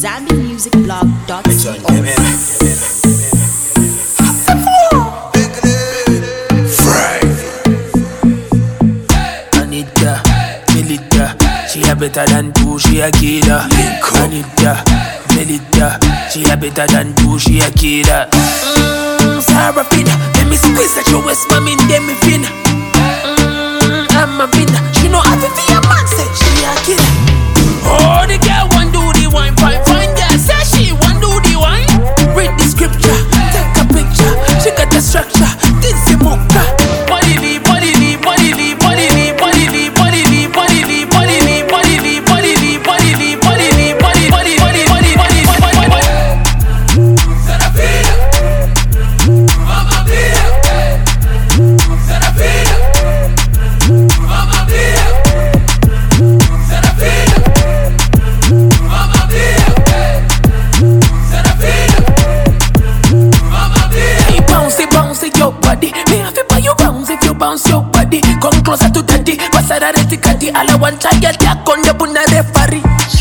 Anita, Melita, she a better than two, she a killer. Anita, Melita, she a better than two, she a killer. Sarafina, let me squeeze at your waist, mommy, then me finna. I'm a winner, she know how to be a man, say she a killer. Oh, the girl want do the wine, fine, girl, say she want do the wine. Read the scripture, take a picture, she got the structure, this is mocha. Bodily, bodily, bodily, bodily, bodily, bodily, bodily, bodily, bodily, bodily, bodily, bodily, bodily, bodily, bodily, bodily. Serafina, Mama Mia, Serafina, Mama Mia, Serafina, Mama Mia, Serafina, Mama Mia. Hey, bounce your body. Me have to buy you bounce if you bounce your body. Come closer to daddy, pasada reticati. All I want child, take on the buna referee.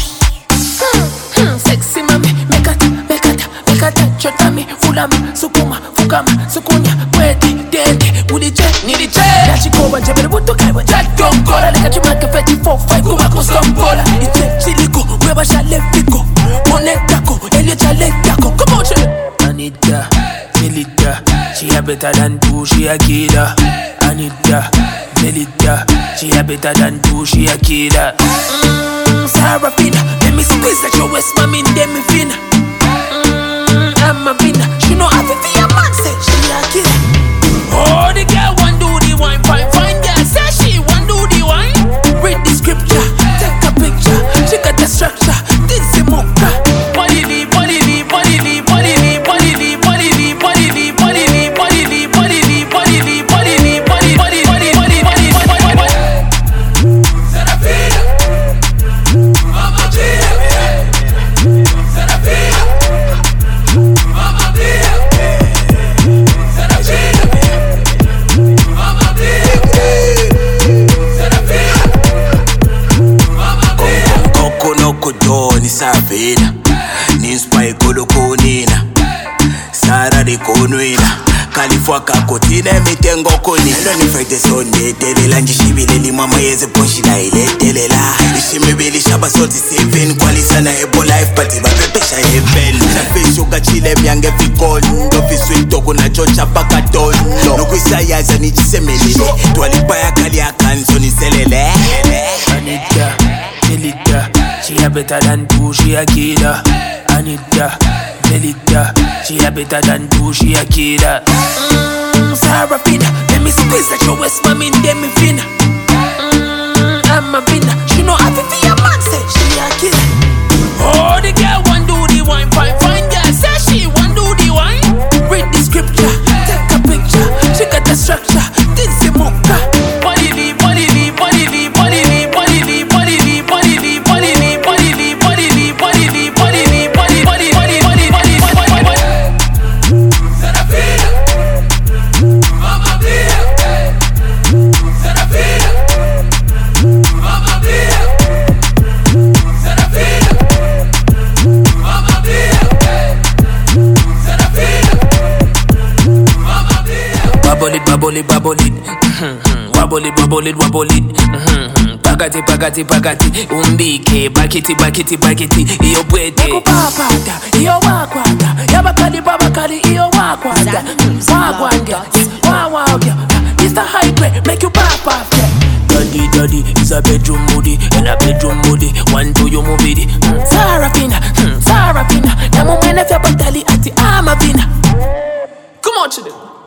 Sexy mami, make a touch your tummy. Fulama, sukuma, fukama, sukunya, pwede, dente, uli che, nili che. Yachikoba, jebele buto kaiwa, jatong kola. Leka chumake feti 4-5, kuma kustombola. Iche, chiliko, weba shale fiko. Monetako, elio chale tako. Come on, chile. Anita, Melita, she a better than two, she a killer. Anita, Melita, she a better than two, she a killer. Sarafina, let me squeeze at your waist, mommy, then me finna. I'm a winner, she know how to be a man, say she a killer. Oh, the girl want do the wine, fine, girl, say she want do the wine. Read the scripture, take a picture, she got the structure, this is mocha. Bodily, bodily, bodily, bodily, bodily, bodily, bodily, bodily, bodily, bodily, bodily, bodily, bodily, bodily, bodily, bodily. Serafina, Mama Mia, Serafina, Mama Mia, Serafina, Mama Mia, Serafina, Mama Mia. Koko no kudoni savina, ninspy koloko nina, Sara de konwina. Kalifwa kakotine mitengo koni. Elo ni fete sonde telela njishibile li mama yeze ponshi na ile telela. Ishimibili shaba soti seven kwalisa na ebo life pati bapepesha heaven. Chafisho kachile miange vikon, dofi sweet toko na chocha paka don. Nukuisa yaza ni chisemelele, tuwalipa ya kali ya kanso ni selele. Anita, Melita, she a better than two, she a killer. Anita, Melita, she a better than two, she a killer. Sarafina, let me squeeze at your waist, mommy, then me finna. I'm a winner, she know how to be a man, say she a killer. Oh, the girl want do the wine, fine, girl, say she want do the wine. Read the scripture, take a picture, she got the structure, this is mocha. Bodily, bodily, bodily, bodily, bodily, bodily, bodily, bodily, bodily, bodily, bodily, bodily, bodily, bodily, bodily, bodily. Serafina, Mama Mia, Serafina, Mama Mia, Serafina, Mama Mia, Serafina, Mama Mia. Bubble it, bubble it, bubble it. Wobble it, wobble it, wobble it. Pagati, pagati, pagati. Umbike, bakiti, bakiti, bakiti. Iyo bwete. Nekupapata, iyo wakwata. Yabakali, babakali, iyo wakwata. Wagwanja, wawagya. It's the high grade, make you pop off. Daddy, daddy, it's a bedroom moody. And a bedroom moody. One, two, you move it. Sarafina, Sarafina. Namu mwene fya batali ati ama vina. Come on, chile.